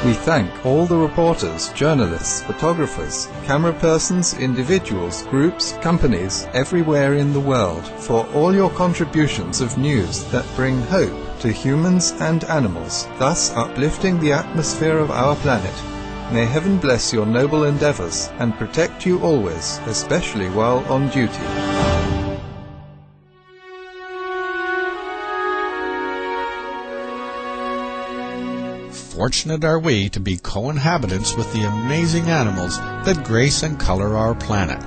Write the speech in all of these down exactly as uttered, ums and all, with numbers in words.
We thank all the reporters, journalists, photographers, camera persons, individuals, groups, companies, everywhere in the world, for all your contributions of news that bring hope to humans and animals, thus uplifting the atmosphere of our planet. May heaven bless your noble endeavors and protect you always, especially while on duty. Fortunate are we to be co-inhabitants with the amazing animals that grace and color our planet.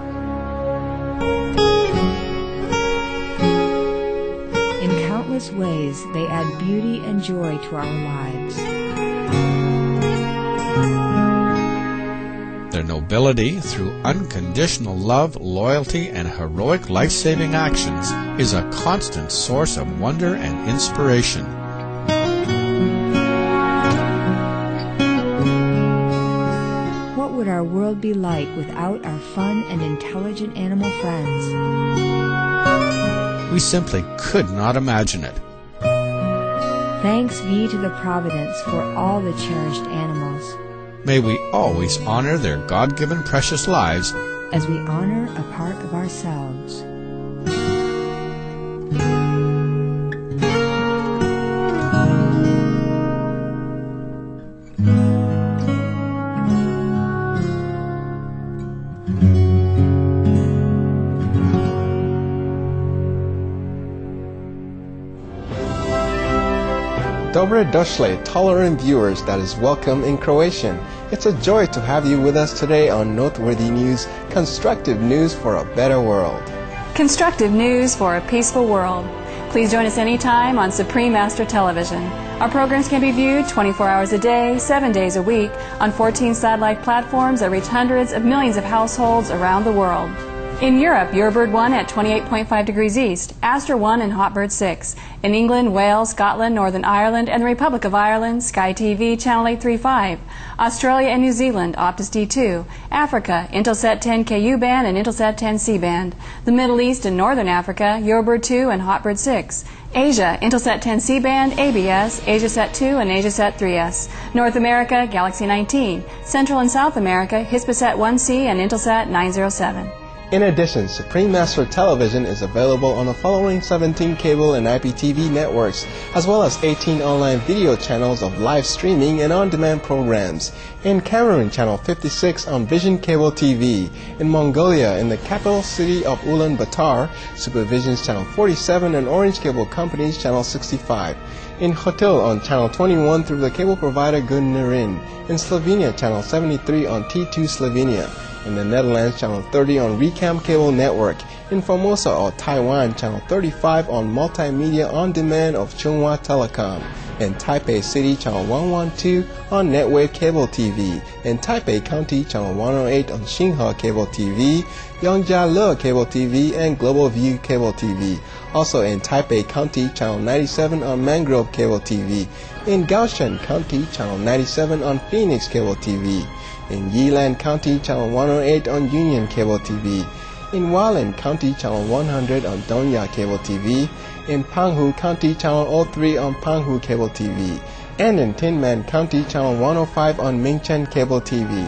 In countless ways, they add beauty and joy to our lives. Their nobility, through unconditional love, loyalty, and heroic life-saving actions, is a constant source of wonder and inspiration. What would our world be like without our fun and intelligent animal friends? We simply could not imagine it. Thanks be to the Providence for all the cherished animals. May we always honor their God-given precious lives as we honor a part of ourselves. Dobre došli, tolerant viewers that is welcome in Croatian. It's a joy to have you with us today on Noteworthy News, constructive news for a better world. Constructive news for a peaceful world. Please join us anytime on Supreme Master Television. Our programs can be viewed twenty-four hours a day, seven days a week, on fourteen satellite platforms that reach hundreds of millions of households around the world. In Europe, Eurobird one at twenty-eight point five degrees east, Astra one and Hotbird six. In England, Wales, Scotland, Northern Ireland, and the Republic of Ireland, Sky T V Channel eight thirty-five. Australia and New Zealand, Optus D two. Africa, Intelsat ten K U band and Intelsat ten C band. The Middle East and Northern Africa, Eurobird two and Hotbird six. Asia, Intelsat ten C band, A B S, AsiaSat two and AsiaSat three S. North America, Galaxy nineteen. Central and South America, Hispasat one C and Intelsat nine oh seven. In addition, Supreme Master Television is available on the following seventeen cable and I P T V networks, as well as eighteen online video channels of live streaming and on-demand programs. In Cameroon, Channel fifty-six on Vision Cable T V. In Mongolia, in the capital city of Ulaanbaatar, Supervision's Channel forty-seven and Orange Cable Company's Channel sixty-five. In Hotel on Channel twenty-one through the cable provider Gunnerin. In Slovenia, Channel seventy-three on T two Slovenia. In the Netherlands, Channel thirty on Recam Cable Network. In Formosa or Taiwan, Channel thirty-five on Multimedia On Demand of Chunghwa Telecom. In Taipei City, Channel one twelve on Netwave Cable T V. In Taipei County, Channel one oh eight on Xinhua Cable T V, Yongjiale Cable T V, and Global View Cable T V. Also in Taipei County, Channel ninety-seven on Mangrove Cable T V. In Gaoshan County, Channel ninety-seven on Phoenix Cable T V. In Yilan County, Channel one oh eight on Union Cable T V. In Hualien County, Channel one hundred on Donya Cable T V. In Penghu County, Channel oh three on Penghu Cable T V. And in Tinman County, Channel one oh five on Mingchen Cable T V.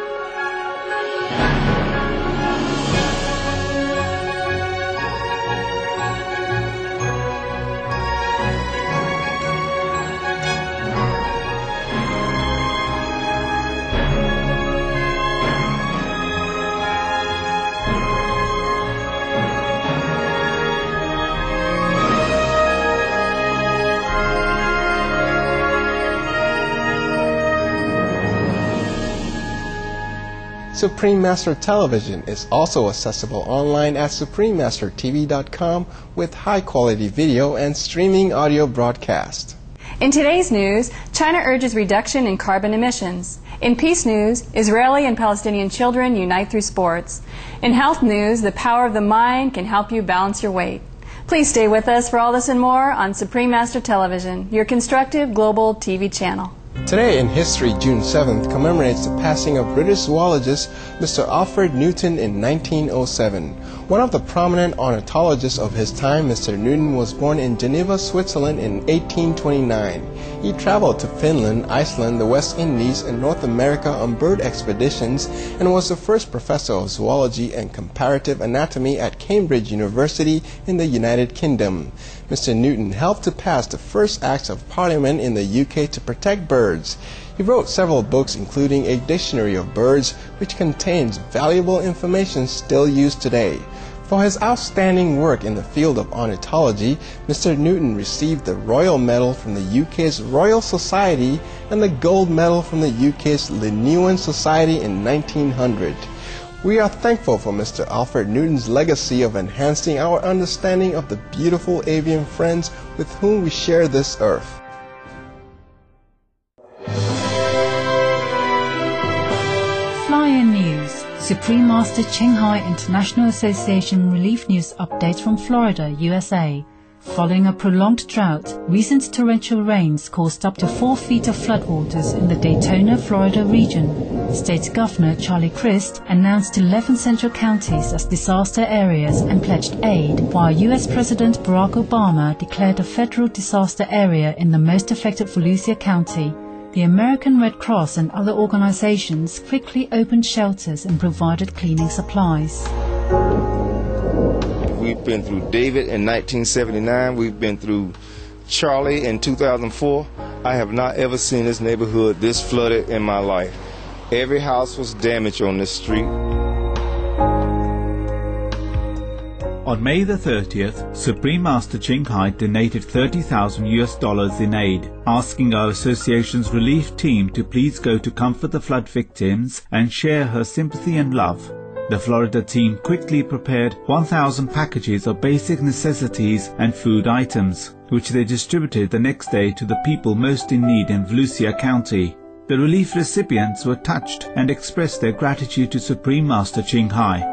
Supreme Master Television is also accessible online at supreme master T V dot com with high-quality video and streaming audio broadcast. In today's news, China urges reduction in carbon emissions. In peace news, Israeli and Palestinian children unite through sports. In health news, the power of the mind can help you balance your weight. Please stay with us for all this and more on Supreme Master Television, your constructive global T V channel. Today in history, June seventh, commemorates the passing of British zoologist Mister Alfred Newton in nineteen oh seven. One of the prominent ornithologists of his time, Mister Newton was born in Geneva, Switzerland in eighteen twenty-nine. He traveled to Finland, Iceland, the West Indies, and North America on bird expeditions and was the first professor of zoology and comparative anatomy at Cambridge University in the United Kingdom. Mister Newton helped to pass the first Acts of Parliament in the U K to protect birds. He wrote several books, including a dictionary of birds, which contains valuable information still used today. For his outstanding work in the field of ornithology, Mister Newton received the Royal Medal from the U K's Royal Society and the Gold Medal from the U K's Linnean Society in nineteen hundred. We are thankful for Mister Alfred Newton's legacy of enhancing our understanding of the beautiful avian friends with whom we share this earth. Flyer News. Supreme Master Ching Hai International Association relief news updates from Florida, U S A. Following a prolonged drought, recent torrential rains caused up to four feet of floodwaters in the Daytona, Florida region. State Governor Charlie Crist announced eleven central counties as disaster areas and pledged aid, while U S President Barack Obama declared a federal disaster area in the most affected Volusia County. The American Red Cross and other organizations quickly opened shelters and provided cleaning supplies. We've been through David in nineteen seventy-nine. We've been through Charlie in two thousand four. I have not ever seen this neighborhood this flooded in my life. Every house was damaged on this street. On May the thirtieth, Supreme Master Ching Hai donated thirty thousand U S dollars in aid, asking our association's relief team to please go to comfort the flood victims and share her sympathy and love. The Florida team quickly prepared one thousand packages of basic necessities and food items, which they distributed the next day to the people most in need in Volusia County. The relief recipients were touched and expressed their gratitude to Supreme Master Ching Hai.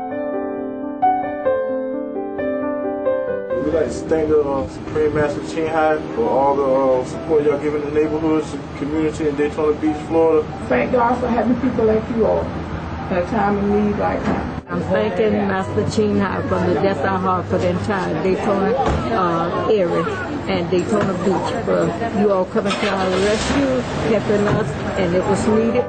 We'd like to thank the uh, Supreme Master Ching Hai for all the uh, support y'all giving the neighborhoods, the community in Daytona Beach, Florida. Thank God for having people like you all at a time of need like that. I'm thanking Master Ching Hai from the depth of our heart for the entire Daytona uh, area and Daytona Beach for you all coming to our rescue, helping us, and it was needed.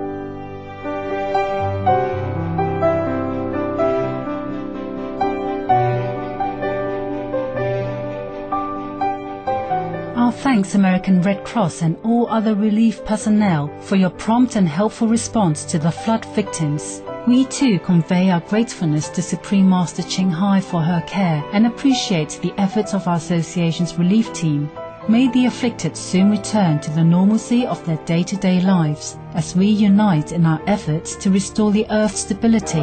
Our thanks, American Red Cross and all other relief personnel, for your prompt and helpful response to the flood victims. We too convey our gratefulness to Supreme Master Ching Hai for her care and appreciate the efforts of our association's relief team. May the afflicted soon return to the normalcy of their day-to-day lives as we unite in our efforts to restore the Earth's stability.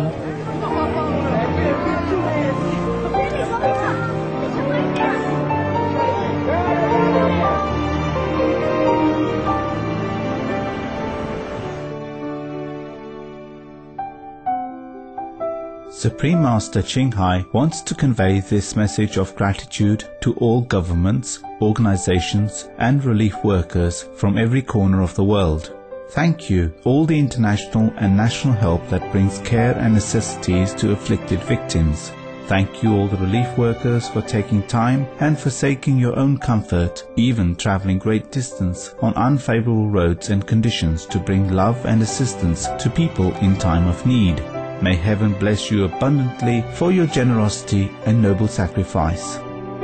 Supreme Master Ching Hai wants to convey this message of gratitude to all governments, organizations, and relief workers from every corner of the world. Thank you, all the international and national help that brings care and necessities to afflicted victims. Thank you, all the relief workers, for taking time and forsaking your own comfort, even traveling great distance on unfavorable roads and conditions to bring love and assistance to people in time of need. May heaven bless you abundantly for your generosity and noble sacrifice.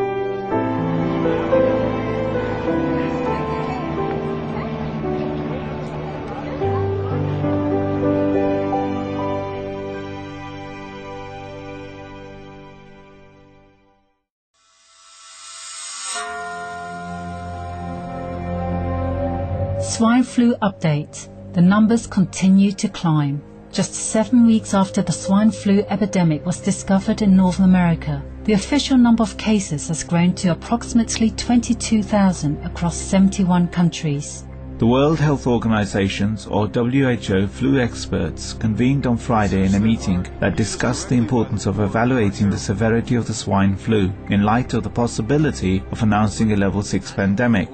Swine flu update. The numbers continue to climb. Just seven weeks after the swine flu epidemic was discovered in North America, the official number of cases has grown to approximately twenty-two thousand across seventy-one countries. The World Health Organization's or W H O flu experts convened on Friday in a meeting that discussed the importance of evaluating the severity of the swine flu in light of the possibility of announcing a level six pandemic.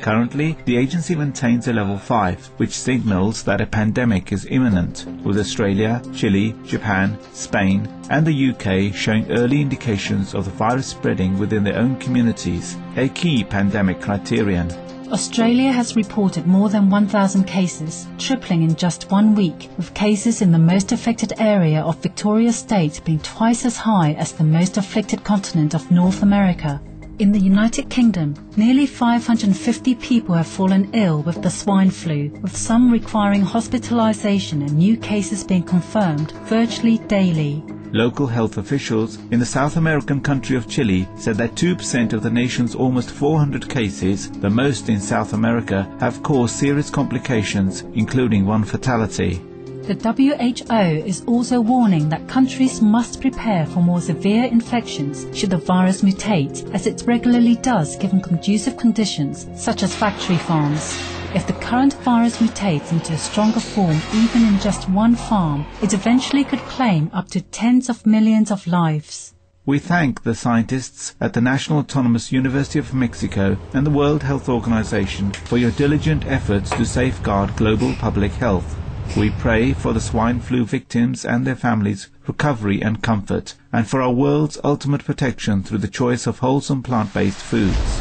Currently, the agency maintains a level five, which signals that a pandemic is imminent, with Australia, Chile, Japan, Spain and the U K showing early indications of the virus spreading within their own communities, a key pandemic criterion. Australia has reported more than one thousand cases, tripling in just one week, with cases in the most affected area of Victoria State being twice as high as the most afflicted continent of North America. In the United Kingdom, nearly five hundred fifty people have fallen ill with the swine flu, with some requiring hospitalization and new cases being confirmed virtually daily. Local health officials in the South American country of Chile said that two percent of the nation's almost four hundred cases, the most in South America, have caused serious complications, including one fatality. The W H O is also warning that countries must prepare for more severe infections should the virus mutate, as it regularly does given conducive conditions, such as factory farms. If the current virus mutates into a stronger form even in just one farm, it eventually could claim up to tens of millions of lives. We thank the scientists at the National Autonomous University of Mexico and the World Health Organization for your diligent efforts to safeguard global public health. We pray for the swine flu victims and their families' recovery and comfort, and for our world's ultimate protection through the choice of wholesome plant-based foods.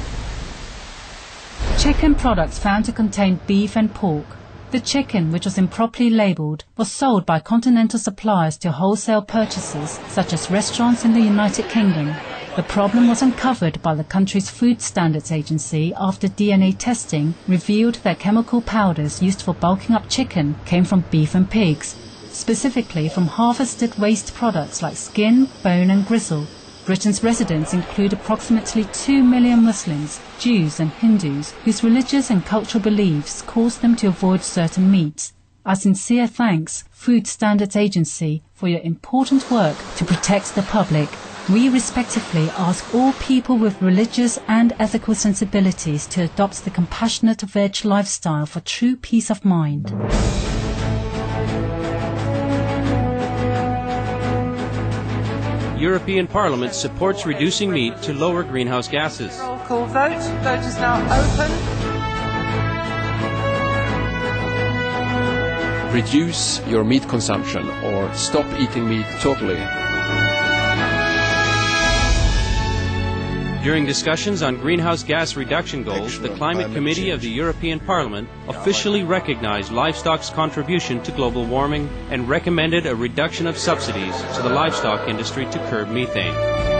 Chicken products found to contain beef and pork. The chicken, which was improperly labelled, was sold by continental suppliers to wholesale purchasers, such as restaurants in the United Kingdom. The problem was uncovered by the country's Food Standards Agency after D N A testing revealed that chemical powders used for bulking up chicken came from beef and pigs, specifically from harvested waste products like skin, bone and gristle. Britain's residents include approximately two million Muslims, Jews and Hindus whose religious and cultural beliefs cause them to avoid certain meats. Our sincere thanks, Food Standards Agency, for your important work to protect the public. We respectively ask all people with religious and ethical sensibilities to adopt the compassionate veg lifestyle for true peace of mind. European Parliament supports reducing meat to lower greenhouse gases. Roll call vote. Vote is now open. Reduce your meat consumption or stop eating meat totally. During discussions on greenhouse gas reduction goals, the Climate Committee of the European Parliament officially recognized livestock's contribution to global warming and recommended a reduction of subsidies to the livestock industry to curb methane.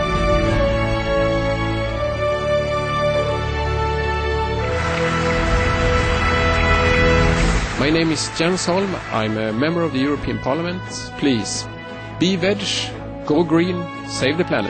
My name is Jens Holm. I'm a member of the European Parliament. Please, be veg, go green, save the planet.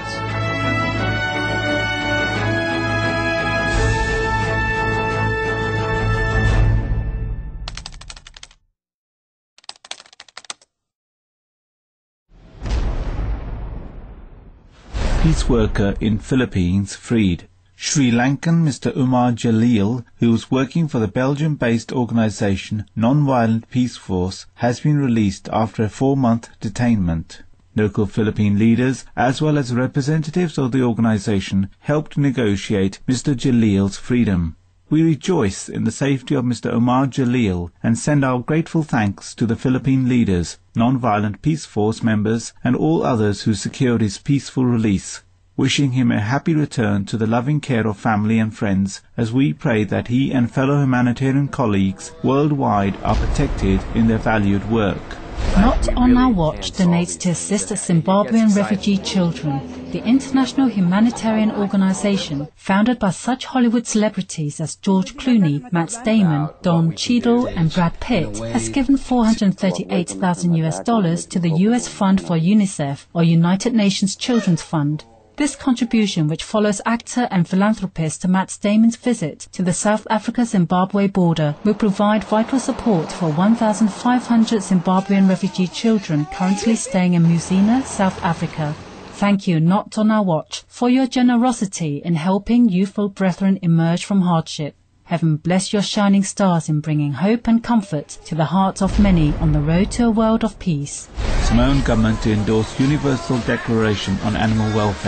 Peace worker in Philippines freed. Sri Lankan Mister Umar Jalil, who was working for the Belgium-based organisation Non-Violent Peace Force, has been released after a four-month detainment. Local Philippine leaders, as well as representatives of the organisation, helped negotiate Mister Jalil's freedom. We rejoice in the safety of Mister Umar Jalil and send our grateful thanks to the Philippine leaders, Non-Violent Peace Force members and all others who secured his peaceful release, wishing him a happy return to the loving care of family and friends, as we pray that he and fellow humanitarian colleagues worldwide are protected in their valued work. Not on Our Watch donates to assist Zimbabwean refugee children. The international humanitarian organization, founded by such Hollywood celebrities as George Clooney, Matt Damon, Don Cheadle and Brad Pitt, has given four hundred thirty-eight thousand U S dollars to the U S Fund for UNICEF, or United Nations Children's Fund. This contribution, which follows actor and philanthropist Matt Damon's visit to the South Africa-Zimbabwe border, will provide vital support for one thousand five hundred Zimbabwean refugee children currently staying in Musina, South Africa. Thank you, Not on Our Watch, for your generosity in helping youthful brethren emerge from hardship. Heaven bless your shining stars in bringing hope and comfort to the hearts of many on the road to a world of peace. Samoan government to endorse Universal Declaration on Animal Welfare.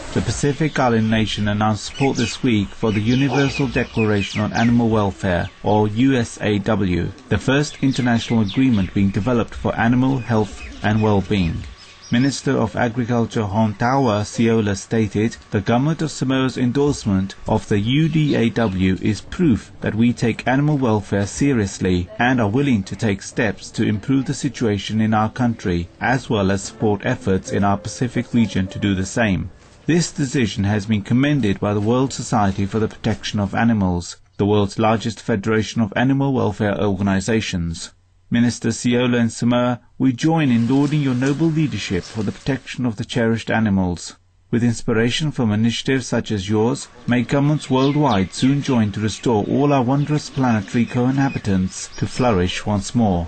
The Pacific Island nation announced support this week for the Universal Declaration on Animal Welfare, or U S A W, the first international agreement being developed for animal health and well-being. Minister of Agriculture Hontawa Siola stated, "The government of Samoa's endorsement of the U D A W is proof that we take animal welfare seriously and are willing to take steps to improve the situation in our country, as well as support efforts in our Pacific region to do the same." This decision has been commended by the World Society for the Protection of Animals, the world's largest federation of animal welfare organizations. Minister Siola and Samoa, we join in lauding your noble leadership for the protection of the cherished animals. With inspiration from initiatives such as yours, may governments worldwide soon join to restore all our wondrous planetary co-inhabitants to flourish once more.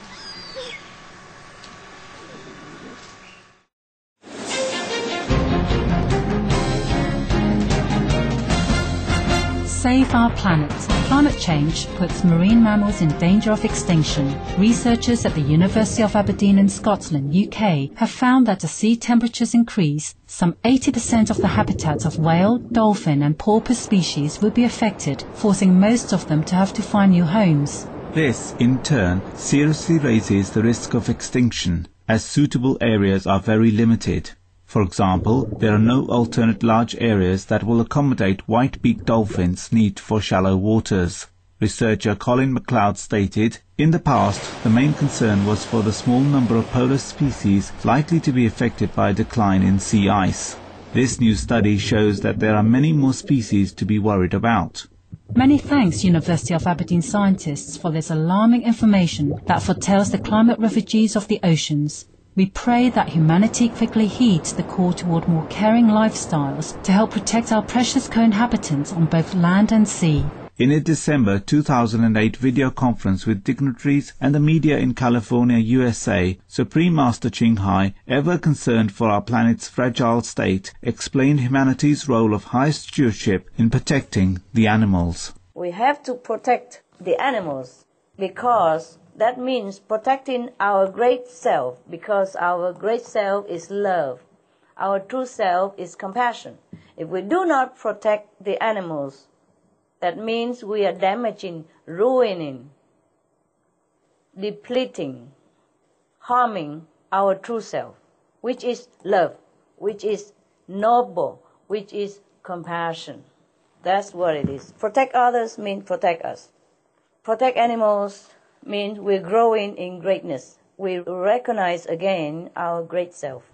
Save our planet. Climate change puts marine mammals in danger of extinction. Researchers at the University of Aberdeen in Scotland, U K, have found that as sea temperatures increase, some eighty percent of the habitats of whale, dolphin and porpoise species will be affected, forcing most of them to have to find new homes. This, in turn, seriously raises the risk of extinction, as suitable areas are very limited. For example, there are no alternate large areas that will accommodate white-beaked dolphins' need for shallow waters. Researcher Colin MacLeod stated, "In the past, the main concern was for the small number of polar species likely to be affected by a decline in sea ice. This new study shows that there are many more species to be worried about." Many thanks, University of Aberdeen scientists, for this alarming information that foretells the climate refugees of the oceans. We pray that humanity quickly heeds the call toward more caring lifestyles to help protect our precious co-inhabitants on both land and sea. In a December two thousand eight video conference with dignitaries and the media in California, U S A, Supreme Master Ching Hai, ever concerned for our planet's fragile state, explained humanity's role of high stewardship in protecting the animals. We have to protect the animals because that means protecting our great self, because our great self is love. Our true self is compassion. If we do not protect the animals, that means we are damaging, ruining, depleting, harming our true self, which is love, which is noble, which is compassion. That's what it is. Protect others means protect us. Protect animals means we're growing in greatness. We recognize again our great self.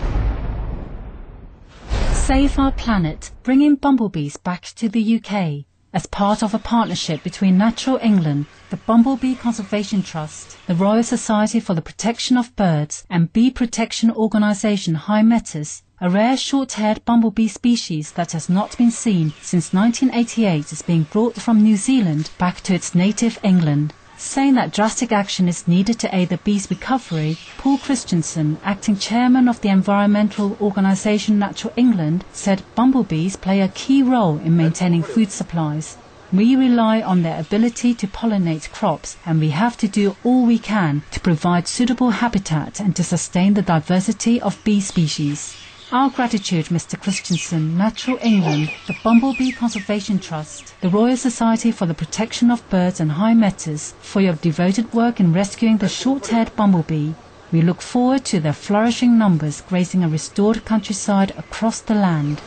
Save our planet, bringing bumblebees back to the U K. As part of a partnership between Natural England, the Bumblebee Conservation Trust, the Royal Society for the Protection of Birds and bee protection organisation High Metis, a rare short-haired bumblebee species that has not been seen since nineteen eighty-eight is being brought from New Zealand back to its native England. Saying that drastic action is needed to aid the bees' recovery, Paul Christensen, acting chairman of the environmental organisation Natural England, said bumblebees play a key role in maintaining food supplies. We rely on their ability to pollinate crops, and we have to do all we can to provide suitable habitat and to sustain the diversity of bee species. Our gratitude, Mister Christensen, Natural England, the Bumblebee Conservation Trust, the Royal Society for the Protection of Birds and High Metis for your devoted work in rescuing the short-haired bumblebee. We look forward to their flourishing numbers gracing a restored countryside across the land.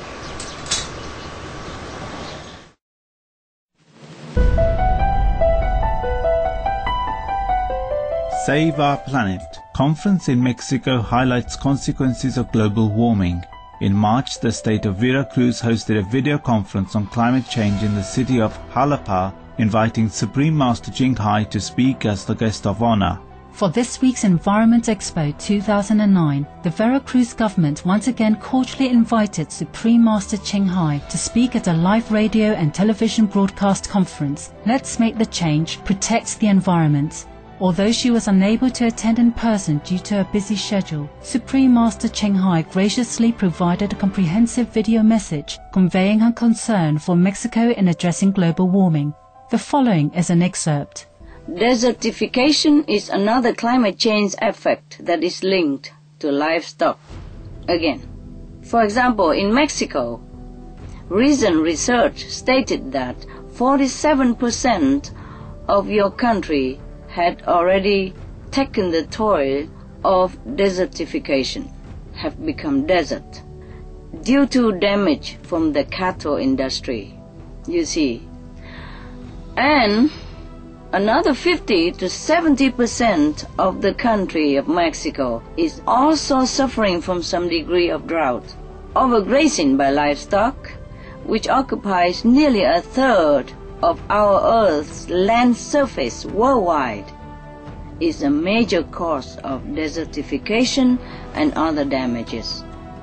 Save Our Planet. Conference in Mexico highlights consequences of global warming. In March, the state of Veracruz hosted a video conference on climate change in the city of Jalapa, inviting Supreme Master Ching Hai to speak as the guest of honor. For this week's Environment Expo two thousand nine, the Veracruz government once again cordially invited Supreme Master Ching Hai to speak at a live radio and television broadcast conference, Let's Make the Change, Protect the Environment. Although she was unable to attend in person due to a busy schedule, Supreme Master Ching Hai graciously provided a comprehensive video message conveying her concern for Mexico in addressing global warming. The following is an excerpt. Desertification is another climate change effect that is linked to livestock. Again, For example, in Mexico, recent research stated that forty-seven percent of your country had already taken the toll of desertification, have become desert, due to damage from the cattle industry, you see. And another fifty to seventy percent of the country of Mexico is also suffering from some degree of drought. Overgrazing by livestock, which occupies nearly a third of our Earth's land surface worldwide, is a major cause of desertification and other damages,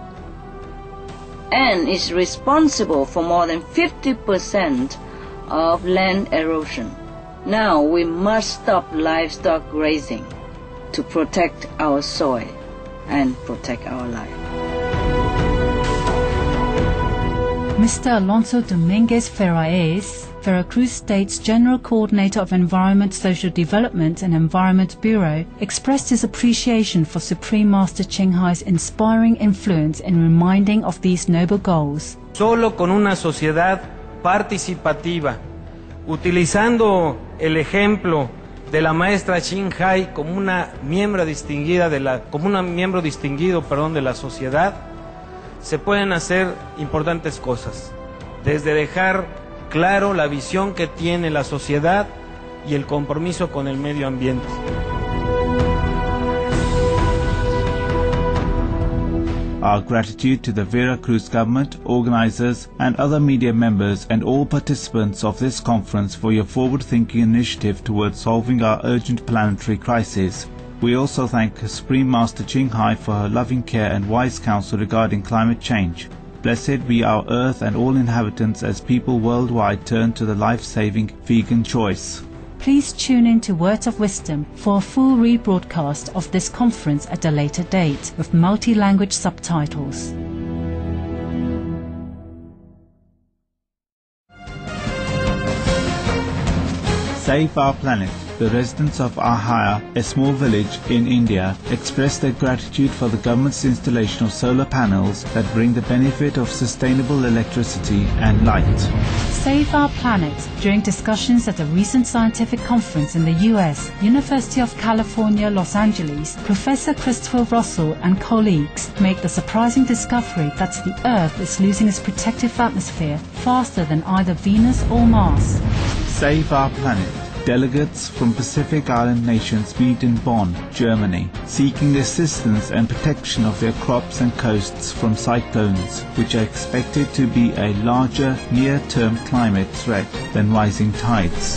and is responsible for more than fifty percent of land erosion. Now we must stop livestock grazing to protect our soil and protect our life. Mister Alonso Dominguez Ferraez, Veracruz State's General Coordinator of Environment, Social Development and Environment Bureau, expressed his appreciation for Supreme Master Ching Hai's inspiring influence in reminding of these noble goals. Solo con una sociedad participativa, utilizando el ejemplo de la maestra Ching Hai como una miembro distinguida de la, como un miembro distinguido, perdón, de la sociedad, se pueden hacer importantes cosas, desde dejar claro la visión que tiene la sociedad y el compromiso con el medio ambiente. Our gratitude to the Veracruz government, organizers and other media members and all participants of this conference for your forward-thinking initiative towards solving our urgent planetary crisis. We also thank Supreme Master Ching Hai for her loving care and wise counsel regarding climate change. Blessed be our Earth and all inhabitants as people worldwide turn to the life-saving vegan choice. Please tune in to Words of Wisdom for a full rebroadcast of this conference at a later date with multi-language subtitles. Save Our Planet. The residents of Ahaya, a small village in India, expressed their gratitude for the government's installation of solar panels that bring the benefit of sustainable electricity and light. Save Our Planet. During discussions at a recent scientific conference in the U S, University of California, Los Angeles, Professor Christopher Russell and colleagues made the surprising discovery that the Earth is losing its protective atmosphere faster than either Venus or Mars. Save Our Planet. Delegates from Pacific Island nations meet in Bonn, Germany, seeking the assistance and protection of their crops and coasts from cyclones, which are expected to be a larger near-term climate threat than rising tides.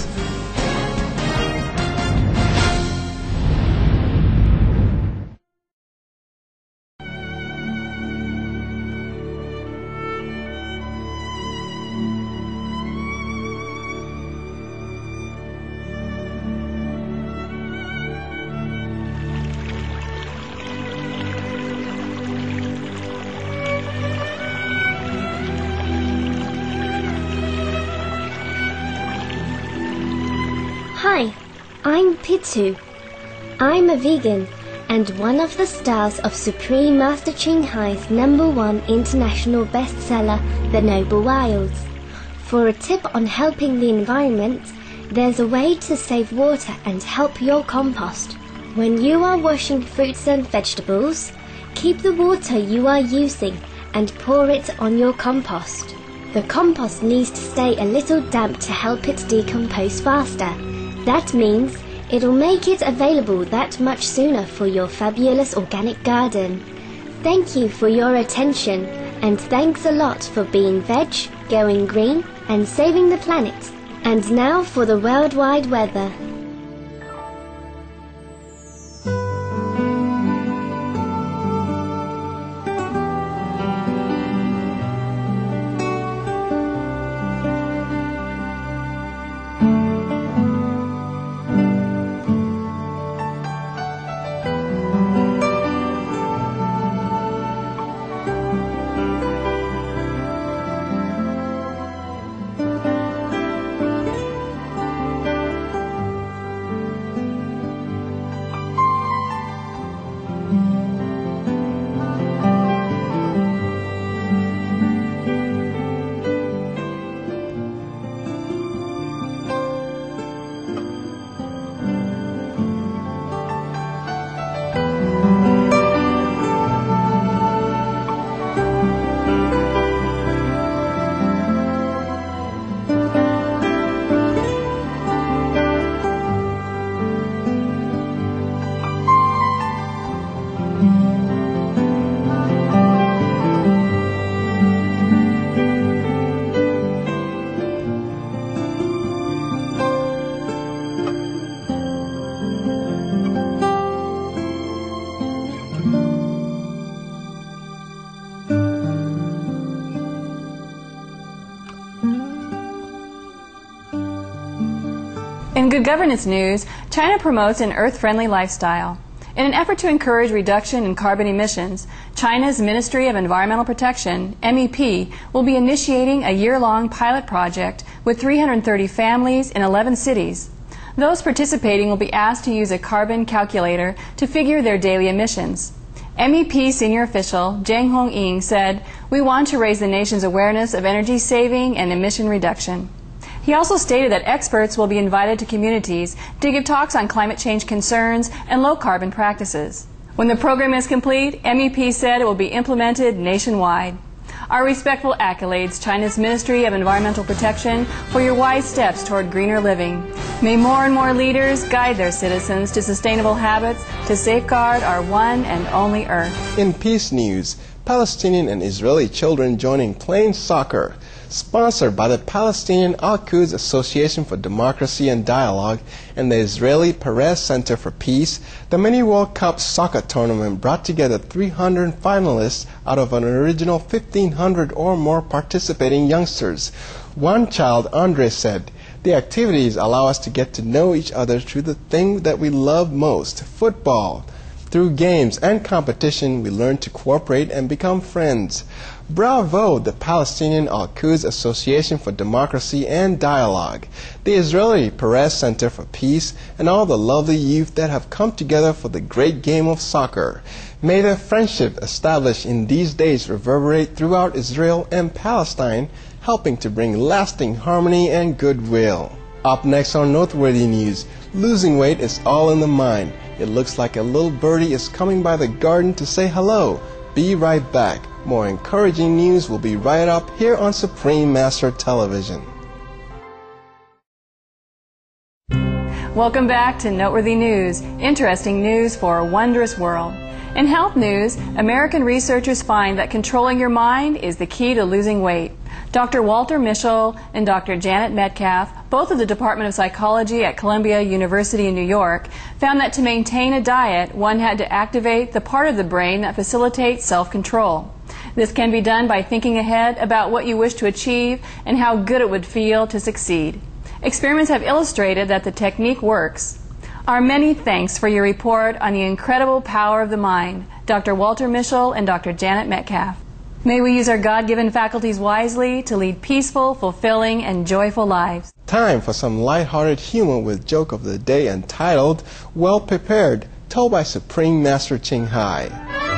Hi, I'm Pitu. I'm a vegan and one of the stars of Supreme Master Ching Hai's number one international bestseller, The Noble Wilds. For a tip on helping the environment, there's a way to save water and help your compost. When you are washing fruits and vegetables, keep the water you are using and pour it on your compost. The compost needs to stay a little damp to help it decompose faster. That means it'll make it available that much sooner for your fabulous organic garden. Thank you for your attention, and thanks a lot for being veg, going green, and saving the planet. And now for the worldwide weather. In good governance news, China promotes an earth-friendly lifestyle. In an effort to encourage reduction in carbon emissions, China's Ministry of Environmental Protection, M E P, will be initiating a year-long pilot project with three hundred thirty families in eleven cities. Those participating will be asked to use a carbon calculator to figure their daily emissions. M E P senior official Zhang Hongying said, "We want to raise the nation's awareness of energy saving and emission reduction." He also stated that experts will be invited to communities to give talks on climate change concerns and low-carbon practices. When the program is complete, M E P said it will be implemented nationwide. Our respectful accolades, China's Ministry of Environmental Protection, for your wise steps toward greener living. May more and more leaders guide their citizens to sustainable habits to safeguard our one and only Earth. In peace news, Palestinian and Israeli children joining playing soccer. Sponsored by the Palestinian Al-Quds Association for Democracy and Dialogue and the Israeli Perez Center for Peace, the Mini World Cup soccer tournament brought together three hundred finalists out of an original fifteen hundred or more participating youngsters. One child, Andre, said, "The activities allow us to get to know each other through the thing that we love most, football. Through games and competition, we learn to cooperate and become friends." Bravo, the Palestinian Al-Quds Association for Democracy and Dialogue, the Israeli Perez Center for Peace, and all the lovely youth that have come together for the great game of soccer. May the friendship established in these days reverberate throughout Israel and Palestine, helping to bring lasting harmony and goodwill. Up next on Noteworthy News, losing weight is all in the mind. It looks like a little birdie is coming by the garden to say hello. Be right back. More encouraging news will be right up here on Supreme Master Television. Welcome back to Noteworthy News, interesting news for a wondrous world. In health news, American researchers find that controlling your mind is the key to losing weight. Doctor Walter Mischel and Doctor Janet Metcalf, both of the Department of Psychology at Columbia University in New York, found that to maintain a diet, one had to activate the part of the brain that facilitates self-control. This can be done by thinking ahead about what you wish to achieve and how good it would feel to succeed. Experiments have illustrated that the technique works. Our many thanks for your report on the incredible power of the mind, Doctor Walter Mischel and Doctor Janet Metcalf. May we use our God-given faculties wisely to lead peaceful, fulfilling, and joyful lives. Time for some light-hearted humor with joke of the day entitled Well Prepared, told by Supreme Master Ching Hai.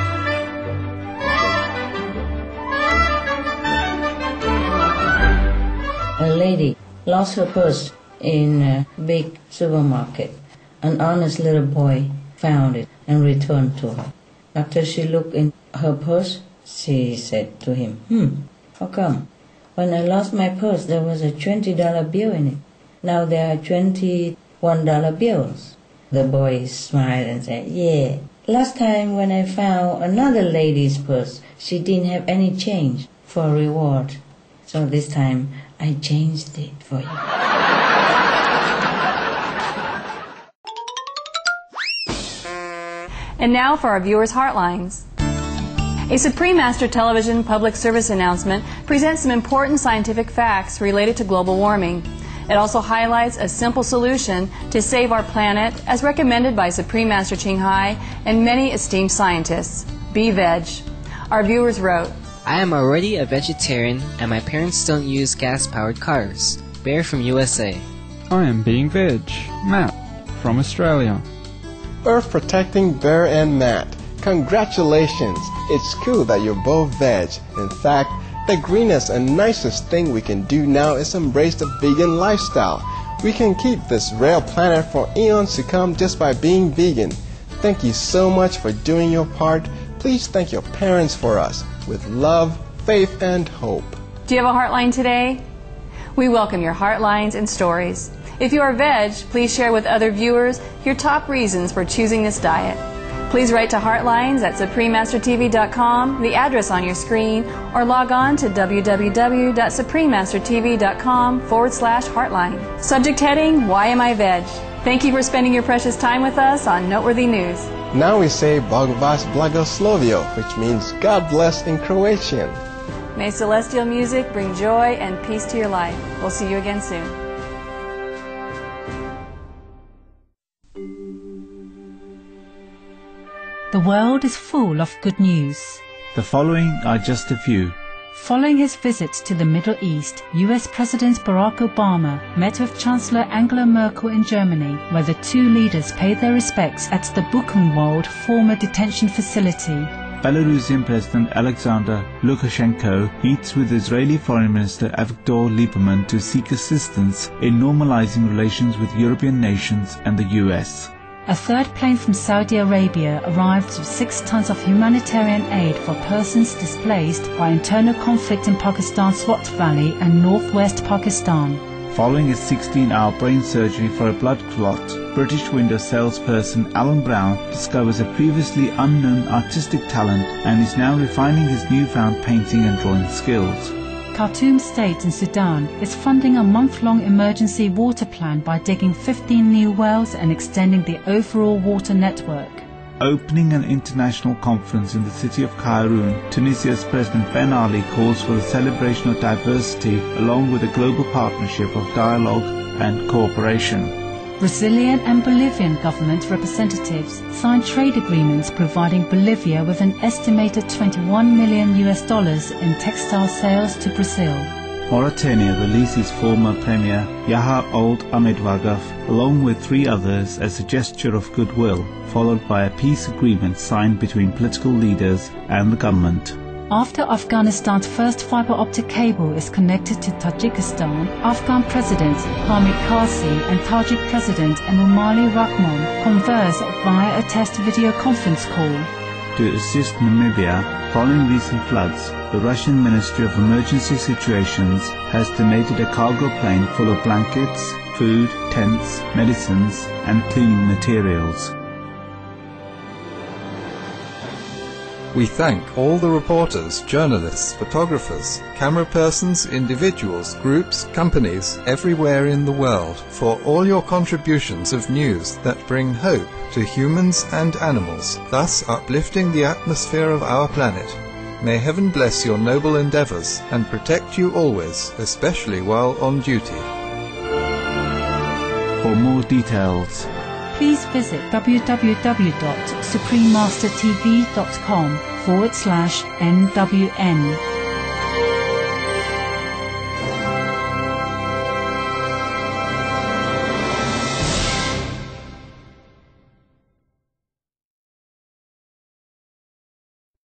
A lady lost her purse in a big supermarket. An honest little boy found it and returned to her. After she looked in her purse, she said to him, Hmm, how come? When I lost my purse, there was a twenty dollar bill in it. Now there are twenty-one dollar bills. The boy smiled and said, Yeah, last time when I found another lady's purse, she didn't have any change for reward. So this time, I changed it for you. And now for our viewers' heartlines. A Supreme Master Television public service announcement presents some important scientific facts related to global warming. It also highlights a simple solution to save our planet as recommended by Supreme Master Ching Hai and many esteemed scientists. Be veg. Our viewers wrote, I am already a vegetarian and my parents don't use gas-powered cars. Bear from U S A. I am being veg. Matt from Australia. Earth Protecting Bear and Matt, congratulations! It's cool that you're both veg. In fact, the greenest and nicest thing we can do now is embrace the vegan lifestyle. We can keep this rare planet for eons to come just by being vegan. Thank you so much for doing your part. Please thank your parents for us. With love, faith, and hope. Do you have a heartline today? We welcome your heartlines and stories. If you are veg, please share with other viewers your top reasons for choosing this diet. Please write to Heartlines at supreme master t v dot com, the address on your screen, or log on to w w w dot supreme master t v dot com forward slash heartline. Subject heading, Why Am I Veg? Thank you for spending your precious time with us on Noteworthy News. Now we say Bog vas blagoslovio, which means God bless in Croatian. May celestial music bring joy and peace to your life. We'll see you again soon. The world is full of good news. The following are just a few. Following his visit to the Middle East, U S President Barack Obama met with Chancellor Angela Merkel in Germany, where the two leaders paid their respects at the Buchenwald former detention facility. Belarusian President Alexander Lukashenko meets with Israeli Foreign Minister Avigdor Lieberman to seek assistance in normalizing relations with European nations and the U S. A third plane from Saudi Arabia arrived with six tons of humanitarian aid for persons displaced by internal conflict in Pakistan's Swat Valley and northwest Pakistan. Following a sixteen-hour brain surgery for a blood clot, British window salesperson Alan Brown discovers a previously unknown artistic talent and is now refining his newfound painting and drawing skills. Khartoum State in Sudan is funding a month-long emergency water plan by digging fifteen new wells and extending the overall water network. Opening an international conference in the city of Kairoun, Tunisia's President Ben Ali calls for the celebration of diversity along with a global partnership of dialogue and cooperation. Brazilian and Bolivian government representatives signed trade agreements providing Bolivia with an estimated twenty-one million U S dollars in textile sales to Brazil. Mauritania releases former Premier Yahya Ould Ahmed Wagaf along with three others as a gesture of goodwill, followed by a peace agreement signed between political leaders and the government. After Afghanistan's first fiber optic cable is connected to Tajikistan, Afghan President Hamid Karzai and Tajik President Emomali Rahmon converse via a test video conference call. To assist Namibia following recent floods, the Russian Ministry of Emergency Situations has donated a cargo plane full of blankets, food, tents, medicines, and cleaning materials. We thank all the reporters, journalists, photographers, camera persons, individuals, groups, companies, everywhere in the world, for all your contributions of news that bring hope to humans and animals, thus uplifting the atmosphere of our planet. May heaven bless your noble endeavors and protect you always, especially while on duty. For more details, please visit www dot supreme master t v dot com forward slash N W N.